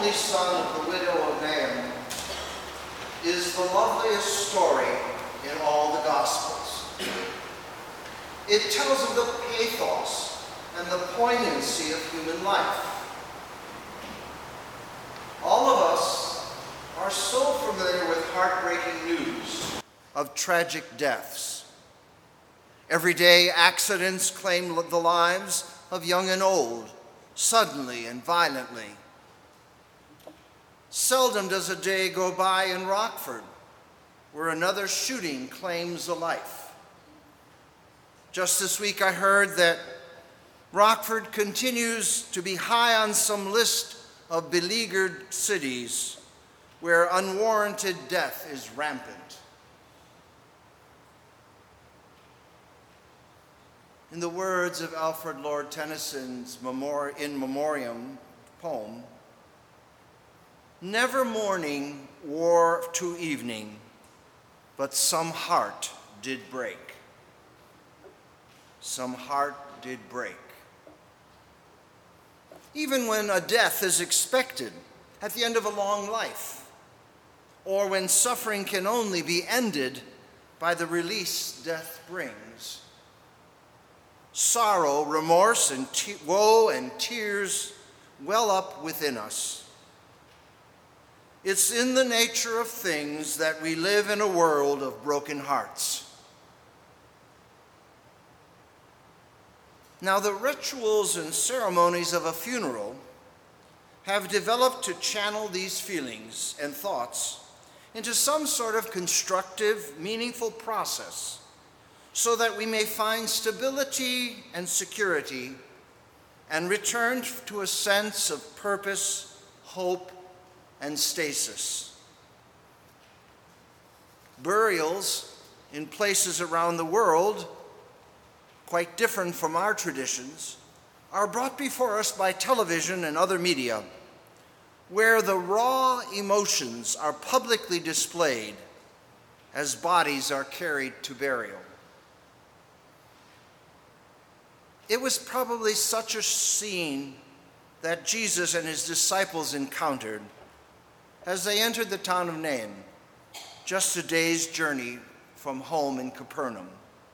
only son of the widow of Nain, is the loveliest story in all the Gospels. It tells of the pathos and the poignancy of human life. All of us are so familiar with heartbreaking news of tragic deaths. Everyday accidents claim the lives of young and old, suddenly and violently. Seldom does a day go by in Rockford where another shooting claims a life. Just this week I heard that Rockford continues to be high on some list of beleaguered cities where unwarranted death is rampant. In the words of Alfred Lord Tennyson's In Memoriam poem, never morning wore to evening, but some heart did break. Some heart did break. Even when a death is expected at the end of a long life, or when suffering can only be ended by the release death brings, sorrow, remorse, and woe and tears well up within us. It's in the nature of things that we live in a world of broken hearts. Now, the rituals and ceremonies of a funeral have developed to channel these feelings and thoughts into some sort of constructive, meaningful process so that we may find stability and security and return to a sense of purpose, hope, and stasis. Burials in places around the world, quite different from our traditions, are brought before us by television and other media, where the raw emotions are publicly displayed as bodies are carried to burial. It was probably such a scene that Jesus and his disciples encountered as they entered the town of Nain, just a day's journey from home in Capernaum.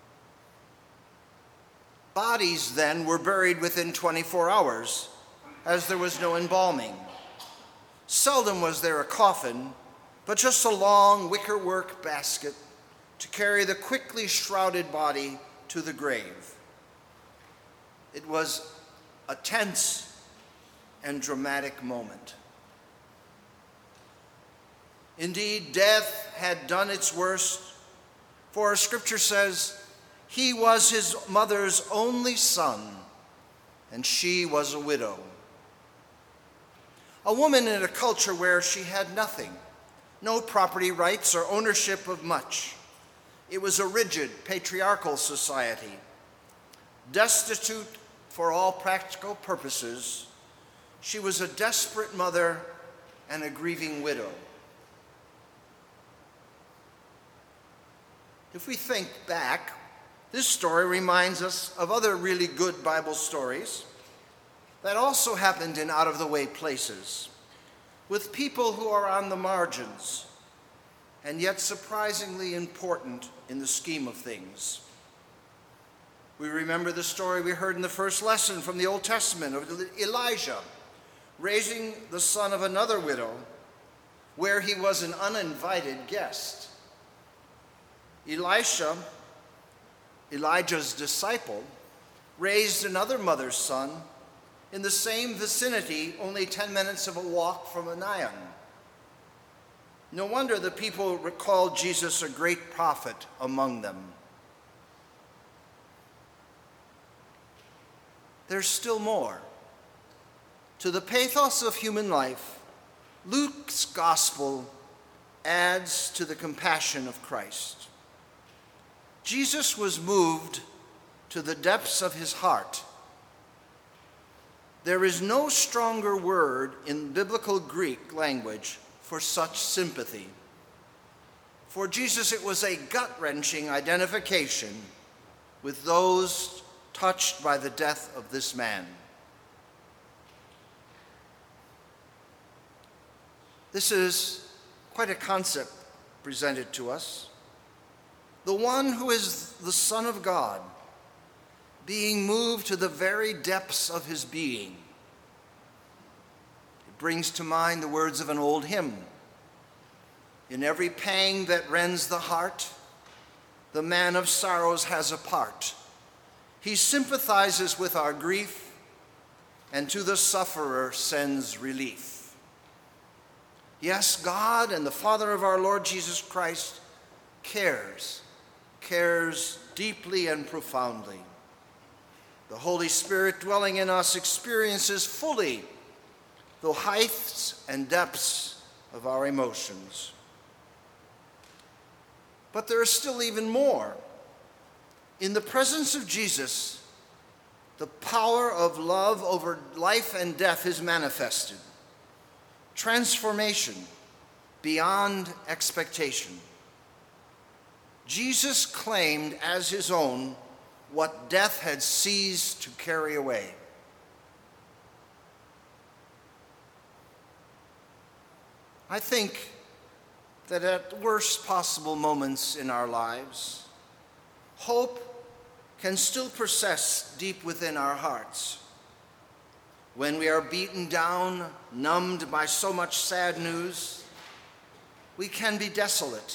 Bodies then were buried within 24 hours, as there was no embalming. Seldom was there a coffin, but just a long wickerwork basket to carry the quickly shrouded body to the grave. It was a tense and dramatic moment. Indeed, death had done its worst, for our scripture says, he was his mother's only son, and she was a widow. A woman in a culture where she had nothing, no property rights or ownership of much. It was a rigid, patriarchal society. Destitute for all practical purposes, she was a desperate mother and a grieving widow. If we think back, this story reminds us of other really good Bible stories that also happened in out-of-the-way places, with people who are on the margins, and yet surprisingly important in the scheme of things. We remember the story we heard in the first lesson from the Old Testament of Elijah raising the son of another widow, where he was an uninvited guest. Elijah's disciple, raised another mother's son in the same vicinity, only 10 minutes of a walk from Nain. No wonder the people recalled Jesus a great prophet among them. There's still more. To the pathos of human life, Luke's gospel adds to the compassion of Christ. Jesus was moved to the depths of his heart. There is no stronger word in biblical Greek language for such sympathy. For Jesus, it was a gut-wrenching identification with those touched by the death of this man. This is quite a concept presented to us. The one who is the Son of God, being moved to the very depths of his being. It brings to mind the words of an old hymn. In every pang that rends the heart, the man of sorrows has a part. He sympathizes with our grief, and to the sufferer sends relief. Yes, God and the Father of our Lord Jesus Christ cares deeply and profoundly. The Holy Spirit dwelling in us experiences fully the heights and depths of our emotions. But there is still even more. In the presence of Jesus, the power of love over life and death is manifested. Transformation beyond expectation. Jesus claimed as his own what death had ceased to carry away. I think that at worst possible moments in our lives, hope can still persist deep within our hearts. When we are beaten down, numbed by so much sad news, we can be desolate.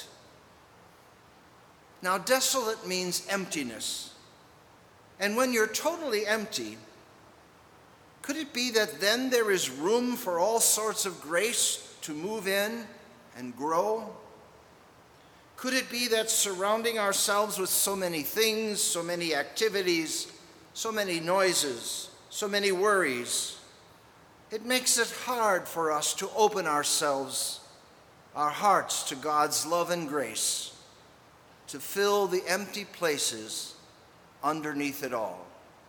Now, desolate means emptiness. And when you're totally empty, could it be that then there is room for all sorts of grace to move in and grow? Could it be that surrounding ourselves with so many things, so many activities, so many noises, so many worries, it makes it hard for us to open ourselves, our hearts to God's love and grace, to fill the empty places underneath it all?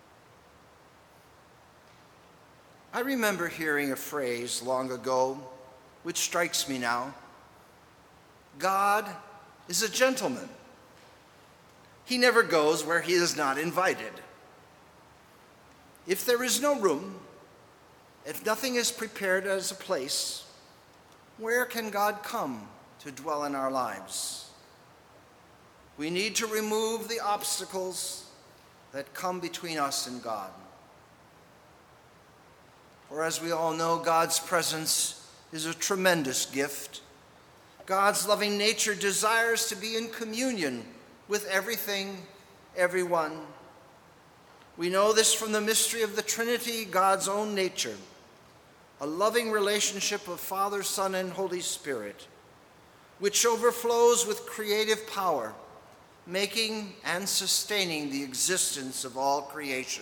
I remember hearing a phrase long ago, which strikes me now. God is a gentleman. He never goes where he is not invited. If there is no room, if nothing is prepared as a place, where can God come to dwell in our lives? We need to remove the obstacles that come between us and God. For as we all know, God's presence is a tremendous gift. God's loving nature desires to be in communion with everything, everyone. We know this from the mystery of the Trinity, God's own nature, a loving relationship of Father, Son, and Holy Spirit, which overflows with creative power, making and sustaining the existence of all creation.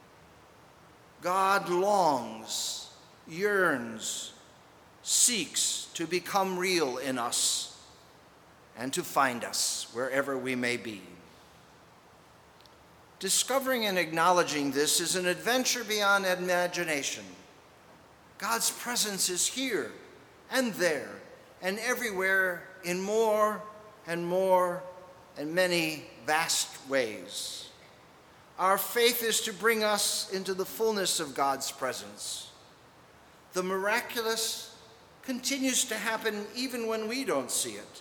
God longs, yearns, seeks to become real in us and to find us wherever we may be. Discovering and acknowledging this is an adventure beyond imagination. God's presence is here and there and everywhere in more and more and many vast ways. Our faith is to bring us into the fullness of God's presence. The miraculous continues to happen even when we don't see it.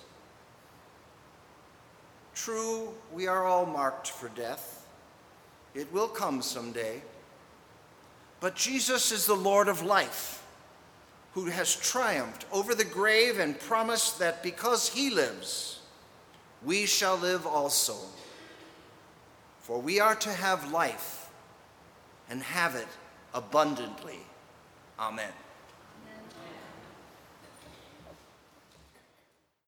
True, we are all marked for death. It will come someday. But Jesus is the Lord of life, who has triumphed over the grave and promised that because he lives, we shall live also. For we are to have life and have it abundantly. Amen.